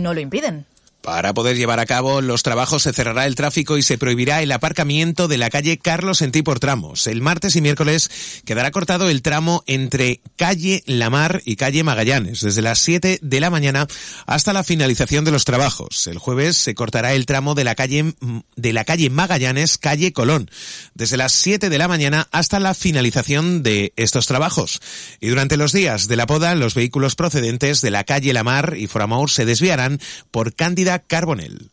no lo impiden. Para poder llevar a cabo los trabajos se cerrará el tráfico y se prohibirá el aparcamiento de la calle Carlos Sentí por tramos. El martes y miércoles quedará cortado el tramo entre calle Lamar y calle Magallanes, desde las 7 de la mañana hasta la finalización de los trabajos. El jueves se cortará el tramo de la calle Magallanes, calle Colón, desde las 7 de la mañana hasta la finalización de estos trabajos. Y durante los días de la poda, los vehículos procedentes de la calle Lamar y Foramor se desviarán por Cándida Carbonell.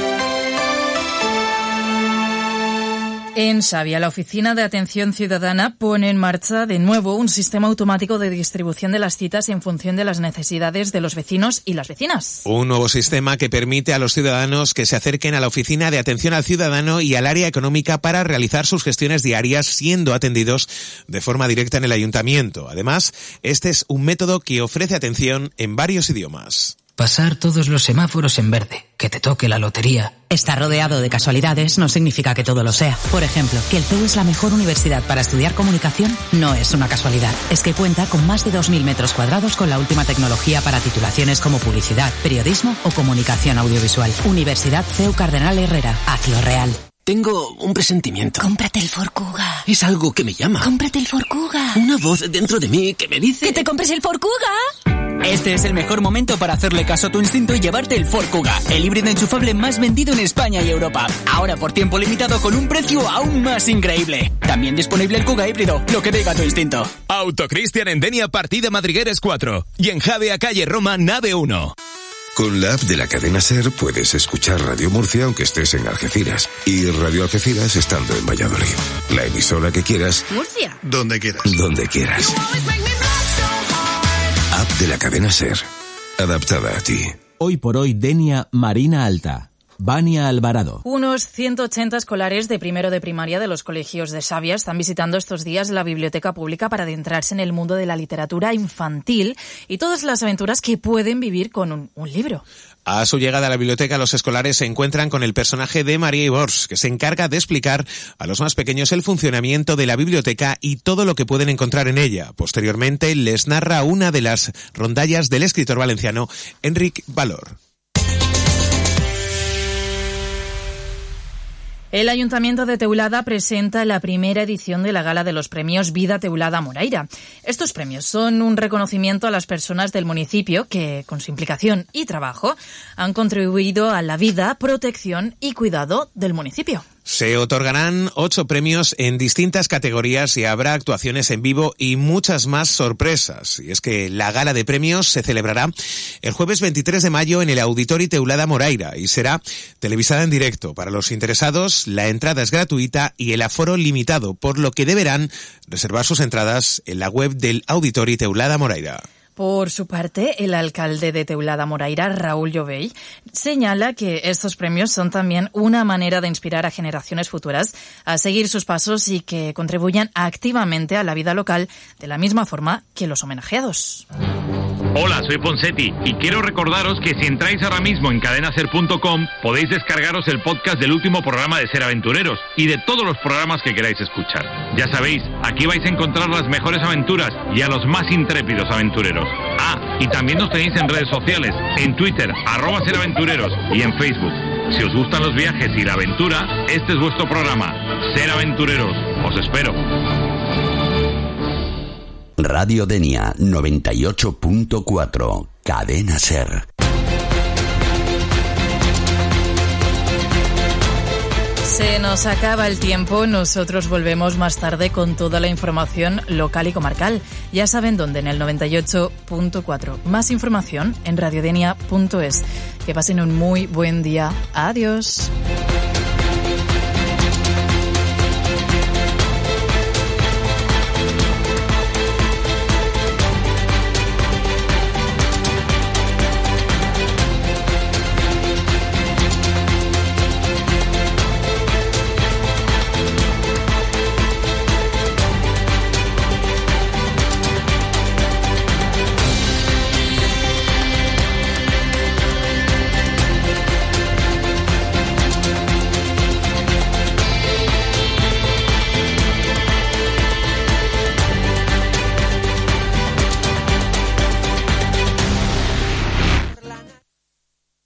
En Xàbia, la Oficina de Atención Ciudadana pone en marcha de nuevo un sistema automático de distribución de las citas en función de las necesidades de los vecinos y las vecinas. Un nuevo sistema que permite a los ciudadanos que se acerquen a la Oficina de Atención al Ciudadano y al área económica para realizar sus gestiones diarias, siendo atendidos de forma directa en el ayuntamiento. Además, este es un método que ofrece atención en varios idiomas. Pasar todos los semáforos en verde, que te toque la lotería. Estar rodeado de casualidades no significa que todo lo sea. Por ejemplo, que el CEU es la mejor universidad para estudiar comunicación no es una casualidad. Es que cuenta con más de 2.000 metros cuadrados con la última tecnología para titulaciones como publicidad, periodismo o comunicación audiovisual. Universidad CEU Cardenal Herrera. Hazlo real. Tengo un presentimiento. Cómprate el Ford Kuga. Es algo que me llama. Cómprate el Ford Kuga. Una voz dentro de mí que me dice... ¡Que te compres el Ford Kuga! Este es el mejor momento para hacerle caso a tu instinto y llevarte el Ford Kuga, el híbrido enchufable más vendido en España y Europa. Ahora por tiempo limitado con un precio aún más increíble. También disponible el Kuga híbrido, lo que diga tu instinto. Autocristian en Denia, partida Madrigueres 4. Y en Javea, calle Roma, nave 1. Con la app de la cadena SER puedes escuchar Radio Murcia aunque estés en Algeciras y Radio Algeciras estando en Valladolid. La emisora que quieras. Murcia. Donde quieras. Donde quieras. App de la cadena SER. Adaptada a ti. Hoy por hoy, Denia, Marina Alta. Vania Alvarado. Unos 180 escolares de primero de primaria de los colegios de Xàbia están visitando estos días la biblioteca pública para adentrarse en el mundo de la literatura infantil y todas las aventuras que pueden vivir con un libro. A su llegada a la biblioteca, los escolares se encuentran con el personaje de María Ibors, que se encarga de explicar a los más pequeños el funcionamiento de la biblioteca y todo lo que pueden encontrar en ella. Posteriormente, les narra una de las rondallas del escritor valenciano Enric Valor. El Ayuntamiento de Teulada presenta la primera edición de la Gala de los Premios Vida Teulada Moraira. Estos premios son un reconocimiento a las personas del municipio que, con su implicación y trabajo, han contribuido a la vida, protección y cuidado del municipio. Se otorgarán 8 premios en distintas categorías y habrá actuaciones en vivo y muchas más sorpresas. Y es que la gala de premios se celebrará el jueves 23 de mayo en el Auditori Teulada Moraira y será televisada en directo. Para los interesados, la entrada es gratuita y el aforo limitado, por lo que deberán reservar sus entradas en la web del Auditori Teulada Moraira. Por su parte, el alcalde de Teulada Moraira, Raúl Llobell, señala que estos premios son también una manera de inspirar a generaciones futuras a seguir sus pasos y que contribuyan activamente a la vida local de la misma forma que los homenajeados. Hola, soy Ponseti y quiero recordaros que si entráis ahora mismo en cadenaser.com podéis descargaros el podcast del último programa de Ser Aventureros y de todos los programas que queráis escuchar. Ya sabéis, aquí vais a encontrar las mejores aventuras y a los más intrépidos aventureros. Ah, y también nos tenéis en redes sociales, en Twitter, @seraventureros y en Facebook. Si os gustan los viajes y la aventura, este es vuestro programa, Ser Aventureros. Os espero. Radio Denia 98.4, Cadena Ser. Se nos acaba el tiempo, nosotros volvemos más tarde con toda la información local y comarcal. Ya saben dónde, en el 98.4. Más información en radiodenia.es. Que pasen un muy buen día. Adiós.